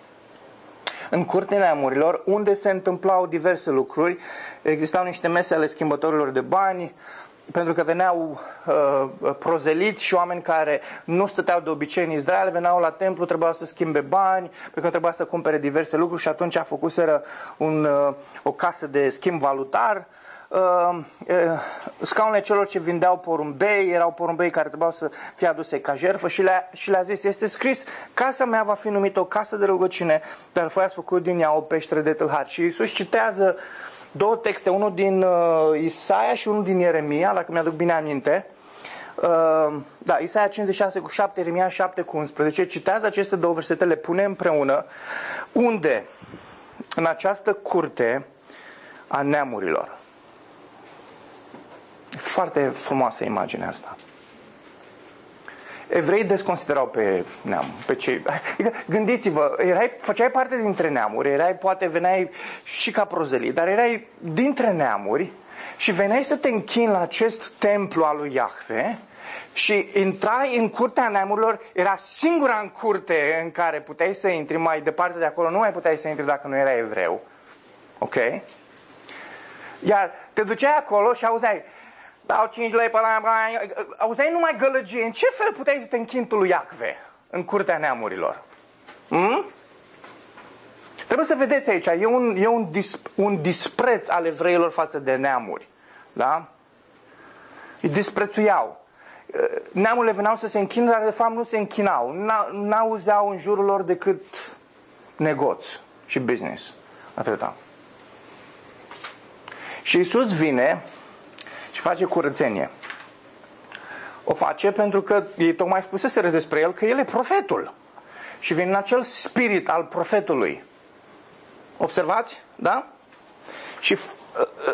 în curtea neamurilor, unde se întâmplau diverse lucruri. Existau niște mese ale schimbătorilor de bani, pentru că veneau uh, prozeliți și oameni care nu stăteau de obicei în Israel, veneau la templu, trebuiau să schimbe bani, pentru că trebuia să cumpere diverse lucruri și atunci a făcuseră un, uh, o casă de schimb valutar. Uh, uh, scaunele celor ce vindeau porumbei erau porumbei care trebuiau să fie aduse ca jertfă și le-a, și le-a zis, este scris, casa mea va fi numită o casă de rugăciune, dar voi ați făcut din ea o peșteră de tâlhari. Și Iisus citează două texte, unul din uh, Isaia și unul din Ieremia, dacă mi-aduc bine aminte. Uh, da, Isaia cincizeci și șase cu șapte, Ieremia șapte cu unsprezece. Citează aceste două versete, le pune împreună, unde în această curte a neamurilor. Foarte frumoasă imaginea asta. Evreii desconsiderau pe neam, pe cei... Gândiți-vă, erai, făceai parte dintre neamuri, erai, poate veneai și ca prozelit, dar erai dintre neamuri și veneai să te închini la acest templu al lui Iahve și intrai în curtea neamurilor, era singura în curte în care puteai să intri, mai departe de acolo nu mai puteai să intri dacă nu erai evreu. Ok? Iar te duceai acolo și auzeai, dau cinci lei pe la... Auzeai numai gălăgie. În ce fel puteai să te închini tu lui Iahve în curtea neamurilor? Hmm? Trebuie să vedeți aici. E un, e un, dis, un dispreț al evreilor față de neamuri. Da? Îi disprețuiau. Neamurile veneau să se închină, dar de fapt nu se închinau. N-auzeau în jurul lor decât negoț și business. Atâta. Și Iisus vine și face curățenie. O face pentru că ei tocmai spuseseră despre el că el e profetul. Și vine în acel spirit al profetului. Observați? Da? Și uh, uh,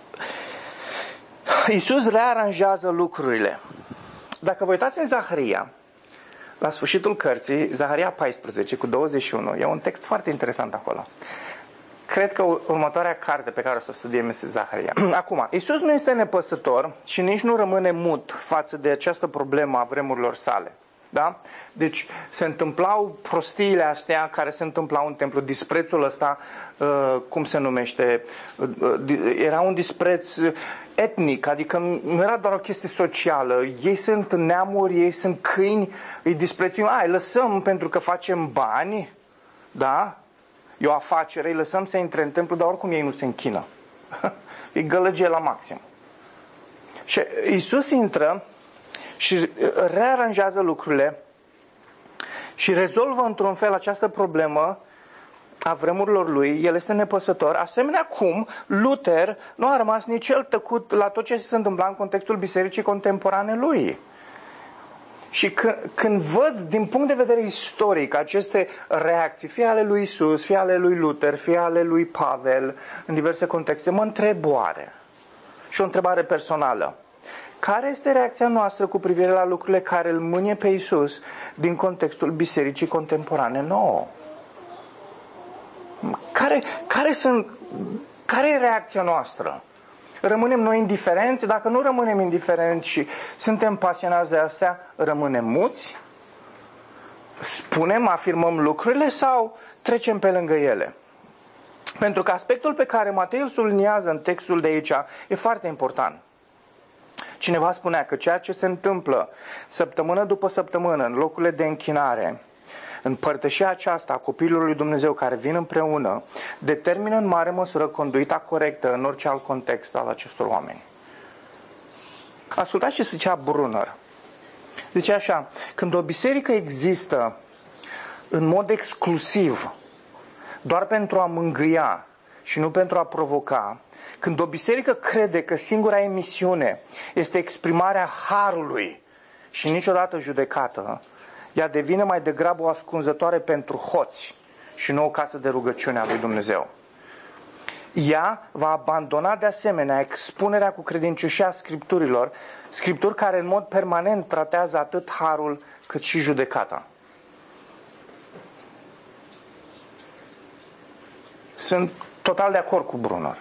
Iisus rearanjează lucrurile. Dacă vă uitați în Zaharia, la sfârșitul cărții, Zaharia paisprezece cu douăzeci și unu, e un text foarte interesant acolo. Cred că următoarea carte pe care o să o studiem este Zaharia. Acum, Iisus nu este nepăsător și nici nu rămâne mut față de această problemă a vremurilor sale. Da? Deci se întâmplau prostiile astea care se întâmplau în templu, disprețul ăsta, uh, cum se numește, uh, era un dispreț etnic, adică nu era doar o chestie socială, ei sunt neamuri, ei sunt câini, îi disprețuim, ai, lăsăm pentru că facem bani, da? E o afacere, îi lăsăm să intre în templu, dar oricum ei nu se închină. E gălăgie la maxim. Și Iisus intră și rearanjează lucrurile și rezolvă într-un fel această problemă a vremurilor lui. El este nepăsător, asemenea cum Luther nu a rămas nici el tăcut la tot ce se întâmpla în contextul bisericii contemporane lui. Și când văd din punct de vedere istoric aceste reacții, fie ale lui Isus, fie ale lui Luther, fie ale lui Pavel, în diverse contexte, mă întreb oare. Și o întrebare personală. Care este reacția noastră cu privire la lucrurile care îl mânie pe Iisus din contextul bisericii contemporane nouă? Care, care, sunt, care e reacția noastră? Rămânem noi indiferenți? Dacă nu rămânem indiferenți și suntem pasionați de astea, rămânem muți? Spunem, afirmăm lucrurile sau trecem pe lângă ele? Pentru că aspectul pe care Matei îl subliniază în textul de aici e foarte important. Cineva spunea că ceea ce se întâmplă săptămână după săptămână în locurile de închinare, în părtășia aceasta a copilului lui Dumnezeu care vin împreună, determină în mare măsură conduita corectă în orice alt context al acestor oameni. Ascultați ce zicea Brunner. Zicea așa: când o biserică există în mod exclusiv doar pentru a mângâia și nu pentru a provoca, când o biserică crede că singura ei misiune este exprimarea harului și niciodată judecată, ea devine mai degrabă o ascunzătoare pentru hoți și nu o casă de rugăciune a lui Dumnezeu. Ea va abandona de asemenea expunerea cu credincioșia Scripturilor, Scripturi care în mod permanent tratează atât harul cât și judecata. Sunt total de acord cu Brunner.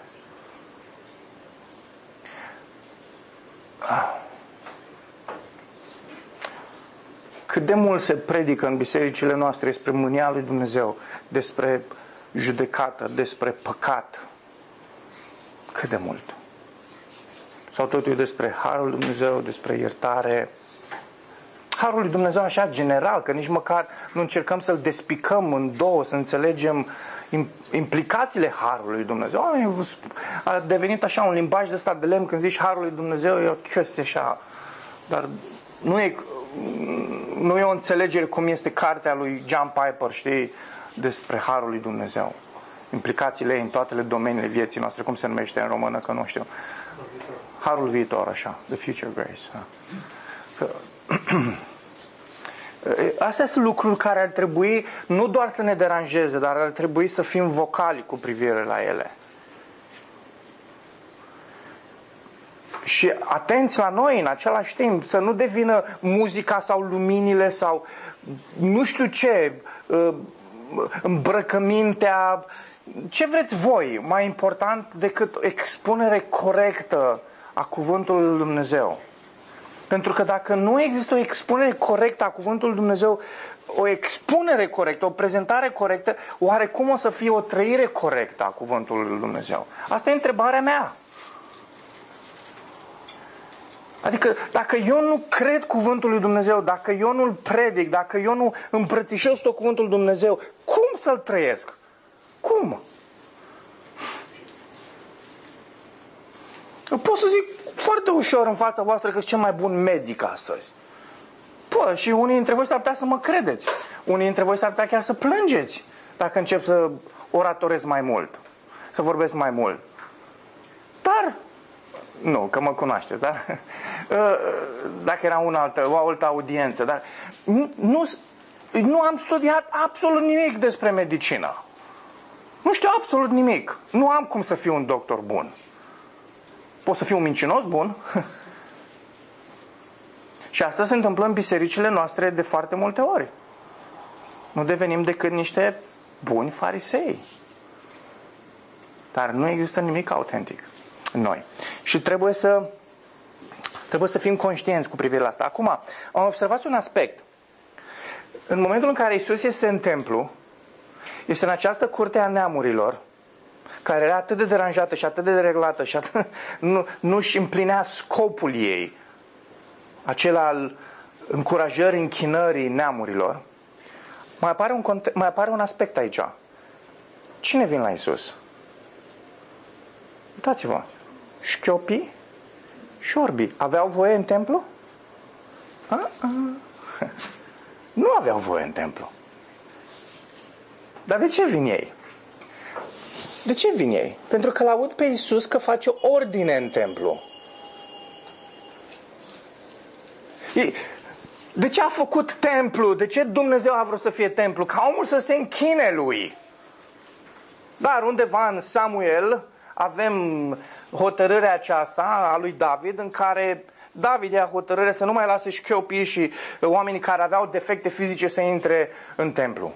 Cât de mult se predică în bisericile noastre despre mânia lui Dumnezeu, despre judecată, despre păcat. Cât de mult. Sau totul despre harul lui Dumnezeu, despre iertare. Harul lui Dumnezeu așa general, că nici măcar nu încercăm să-l despicăm în două, să înțelegem implicațiile harului lui Dumnezeu. A devenit așa un limbaj de ăsta de lemn, când zici harul lui Dumnezeu e o chestie așa, dar nu e, nu e o înțelegere cum este cartea lui John Piper, știi, despre harul lui Dumnezeu. Implicațiile în toate domeniile vieții noastre, cum se numește în română, că nu știu. Harul viitor, așa, the future grace. Că, astea sunt lucruri care ar trebui nu doar să ne deranjeze, dar ar trebui să fim vocali cu privire la ele. Și atenți la noi în același timp, să nu devină muzica sau luminile sau nu știu ce, îmbrăcămintea, ce vreți voi, mai important decât o expunere corectă a cuvântului lui Dumnezeu. Pentru că dacă nu există o expunere corectă a cuvântului lui Dumnezeu, o expunere corectă, o prezentare corectă, oare cum o să fie o trăire corectă a cuvântului lui Dumnezeu? Asta e întrebarea mea. Adică dacă eu nu cred cuvântul lui Dumnezeu, dacă eu nu-l predic, dacă eu nu îmbrățișez tot cuvântul lui Dumnezeu, cum să-l trăiesc? Cum? Eu pot să zic foarte ușor în fața voastră că sunt cel mai bun medic astăzi. Pă, și unii dintre voi s-ar putea să mă credeți. Unii dintre voi s-ar putea chiar să plângeți dacă încep să oratorez mai mult, să vorbesc mai mult. Dar, nu, că mă cunoașteți, dar dacă era una altă, o altă audiență, dar nu, nu am studiat absolut nimic despre medicină. Nu știu absolut nimic. Nu am cum să fiu un doctor bun. Pot să fiu un mincinos bun? Și asta se întâmplă în bisericile noastre de foarte multe ori. Nu devenim decât niște buni farisei. Dar nu există nimic autentic în noi. Și trebuie să, trebuie să fim conștienți cu privire la asta. Acum, am observat un aspect. În momentul în care Iisus este în templu, este în această curte a neamurilor, care era atât de deranjată și atât de dereglată și atât, nu, nu-și împlinea scopul ei, acela al încurajării, închinării neamurilor, mai apare un, mai apare un aspect aici. Cine vine la Iisus? Uitați-vă. Șchiopii și orbii. Aveau voie în templu? A-a. Nu aveau voie în templu. Dar de ce vin ei? De ce vin ei? Pentru că l-aud pe Iisus că face ordine în templu. De ce a făcut templu? De ce Dumnezeu a vrut să fie templu? Ca omul să se închine lui. Dar undeva în Samuel avem hotărârea aceasta a lui David în care David ia hotărâre să nu mai lase șchiopii și oamenii care aveau defecte fizice să intre în templu.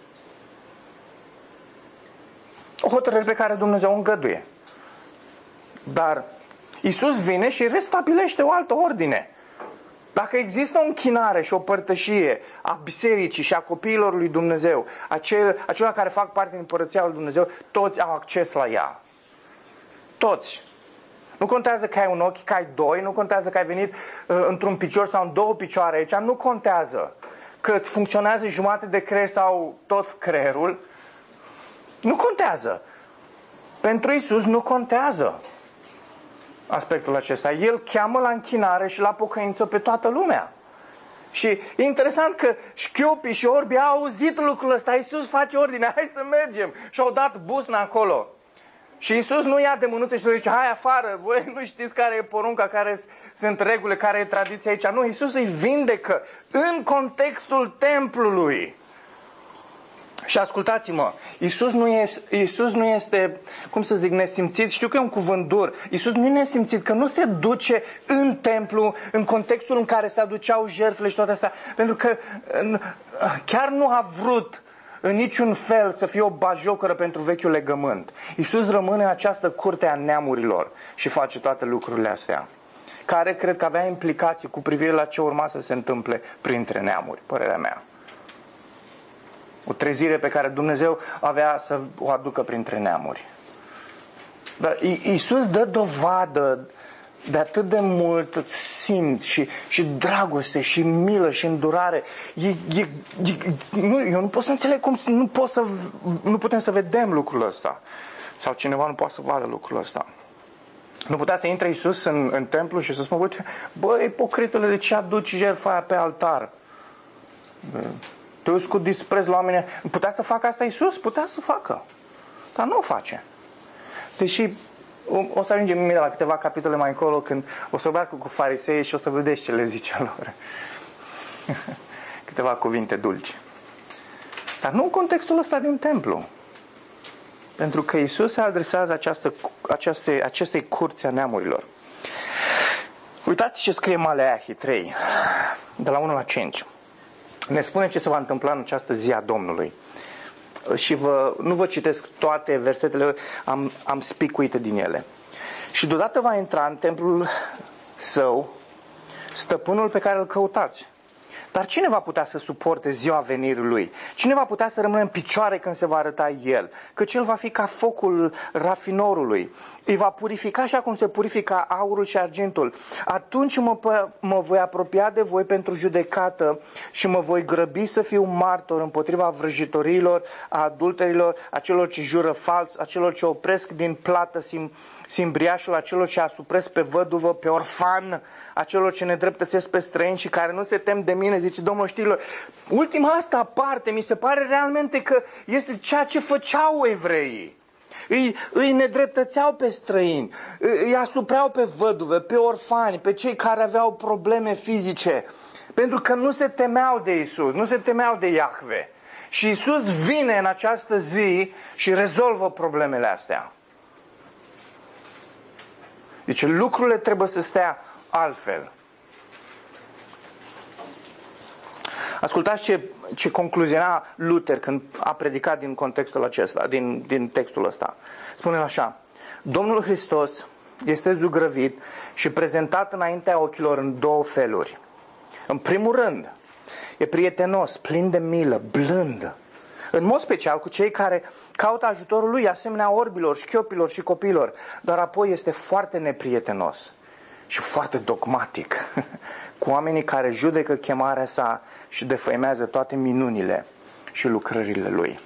O hotărâre pe care Dumnezeu o îngăduie. Dar Iisus vine și restabilește o altă ordine. Dacă există o închinare și o părtășie a bisericii și a copiilor lui Dumnezeu, acel, acelora care fac parte din Împărăția lui Dumnezeu, toți au acces la ea. Toți. Nu contează că ai un ochi, că ai doi, nu contează că ai venit uh, într-un picior sau în două picioare aici, nu contează că îți funcționează jumate de creier sau tot creierul. Nu contează. Pentru Iisus nu contează aspectul acesta. El cheamă la închinare și la pocăință pe toată lumea. Și e interesant că șchiopii și orbii au auzit lucrul ăsta. Iisus face ordine, hai să mergem. Și au dat busna acolo. Și Iisus nu ia de mânuță și zice, hai afară, voi nu știți care e porunca, care sunt regulile, care e tradiția aici. Nu, Iisus îi vindecă în contextul templului. Și ascultați-mă, Iisus nu, este, Iisus nu este, cum să zic, nesimțit. Știu că e un cuvânt dur. Iisus nu e nesimțit, că nu se duce în templu, în contextul în care se aduceau jertfele și toate astea. Pentru că chiar nu a vrut în niciun fel să fie o bajocără pentru vechiul legământ. Iisus rămâne în această curte a neamurilor și face toate lucrurile astea, care cred că avea implicații cu privire la ce urma să se întâmple printre neamuri, părerea mea. O trezire pe care Dumnezeu avea să o aducă printre neamuri. Dar Iisus dă dovadă de atât de mult simț și, și dragoste și milă și îndurare. E, e, e, nu, eu nu pot să înțeleg cum nu, pot să, nu putem să vedem lucrul ăsta. Sau cineva nu poate să vadă lucrul ăsta. Nu putea să intre Iisus în, în templu și să spună, uite, bă, ipocritule, de ce aduci jertfa aia pe altar? Te uiți cu dispreț la oameni. Putea să facă asta Iisus? Putea să facă. Dar nu o face. Deși o, o să ajungem imediat la câteva capitole mai încolo, când o să vorbească cu farisei și o să vedeți ce le zice lor. Câteva cuvinte dulci. Dar nu în contextul ăsta din templu. Pentru că Iisus se adresează această, aceste, acestei curți a neamurilor. Uitați ce scrie Maleahi trei, de la unu la cinci. Ne spune ce se va întâmpla în această zi a Domnului. Și vă, nu vă citesc toate versetele, am, am spicuite din ele. Și deodată va intra în templul său stăpânul pe care îl căutați. Dar cine va putea să suporte ziua venirii lui? Cine va putea să rămână în picioare când se va arăta el? Căci el va fi ca focul rafinorului. Îi va purifica așa cum se purifica aurul și argintul. Atunci mă, mă voi apropia de voi pentru judecată și mă voi grăbi să fiu martor împotriva vrăjitorilor, a adulterilor, a celor ce jură fals, a celor ce opresc din plată sim, simbriașul, a celor ce asupresc pe văduvă, pe orfan, a celor ce nedreptățesc pe străini și care nu se tem de mine, zice Domnul știrilor. Ultima asta parte, mi se pare realmente că este ceea ce făceau evreii. Îi, îi nedreptățeau pe străini, îi asupreau pe văduve, pe orfani, pe cei care aveau probleme fizice, pentru că nu se temeau de Iisus, nu se temeau de Iahve. Și Iisus vine în această zi și rezolvă problemele astea. Deci lucrurile trebuie să stea altfel. Ascultați ce, ce concluziona Luther când a predicat din contextul acesta, din, din textul ăsta. Spune așa: Domnul Hristos este zugrăvit și prezentat înaintea ochilor în două feluri. În primul rând, e prietenos, plin de milă, blând. În mod special cu cei care caută ajutorul lui, asemenea orbilor, șchiopilor și copiilor. Dar apoi este foarte neprietenos și foarte dogmatic cu oamenii care judecă chemarea sa și defăimează toate minunile și lucrările lui.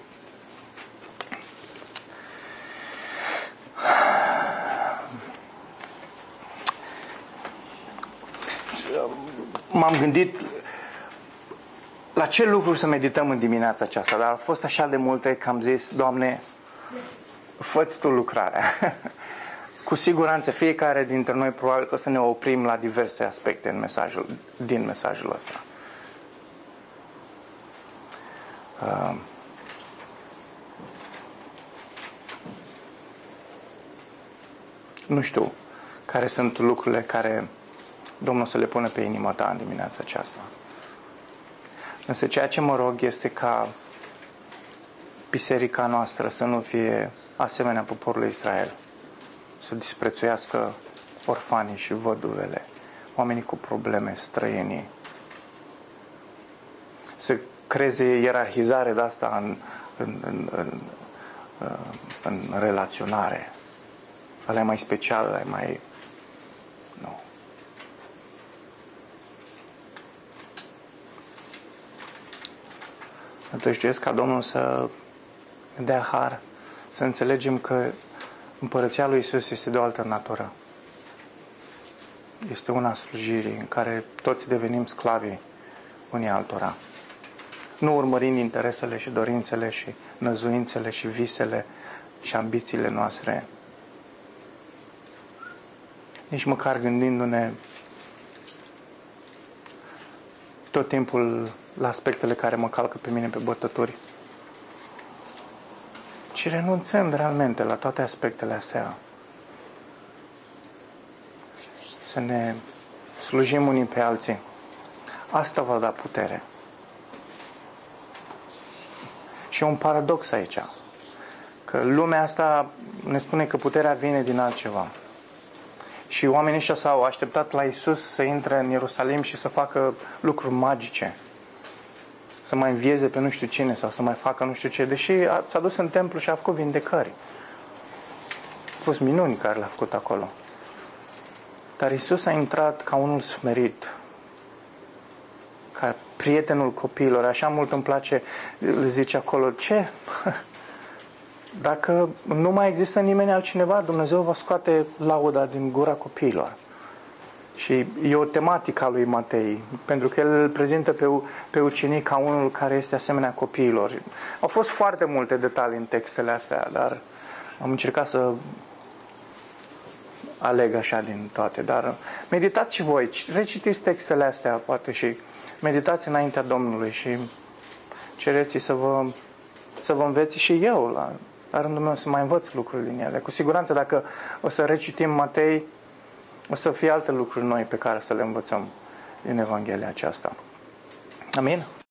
M-am gândit la ce lucruri să medităm în dimineața aceasta, dar au fost așa de multe că am zis, Doamne, fă-ți Tu lucrarea. Cu siguranță fiecare dintre noi probabil că o să ne oprim la diverse aspecte în mesajul, din mesajul ăsta. Uh, nu știu care sunt lucrurile care Domnul să le pună pe inima ta în dimineața aceasta. Însă ceea ce mă rog este ca biserica noastră să nu fie asemenea poporului Israel, să disprețuiască orfanii și văduvele, oamenii cu probleme, străinii, să creeze ierarhizare de asta în, în, în, în, în relaționare. Ăla e mai special, ăla e mai... Nu. Nădăjduiesc ca Domnul să ne dea har, să înțelegem că Împărăția lui Iisus este de o altă natură. Este una slujirii în care toți devenim sclavii unii altora. Nu urmărind interesele și dorințele și năzuințele și visele și ambițiile noastre. Nici măcar gândindu-ne tot timpul la aspectele care mă calcă pe mine pe bătături. Ci renunțând realmente la toate aspectele astea. Să ne slujim unii pe alții. Asta va da putere. Și e un paradox aici. Că lumea asta ne spune că puterea vine din altceva. Și oamenii ăștia s-au așteptat la Iisus să intre în Ierusalim și să facă lucruri magice. Să mai învieze pe nu știu cine sau să mai facă nu știu ce. Deși s-a dus în templu și a făcut vindecări. Au fost minuni care le-a făcut acolo. Dar Iisus a intrat ca unul smerit. Ca prietenul copiilor. Așa mult îmi place, le zice acolo, ce? Dacă nu mai există nimeni altcineva, Dumnezeu va scoate lauda din gura copiilor. Și e o tematică a lui Matei, pentru că el îl prezintă pe, pe ucenic ca unul care este asemenea copiilor. Au fost foarte multe detalii în textele astea, dar am încercat să aleg așa din toate. Dar meditați și voi, recitiți textele astea, poate, și meditați înaintea Domnului și cereți să vă, să vă înveți și eu la, la rândul meu să mai învăț lucruri din ele. Cu siguranță dacă o să recitim Matei, o să fie alte lucruri noi pe care să le învățăm din Evanghelia aceasta. Amin?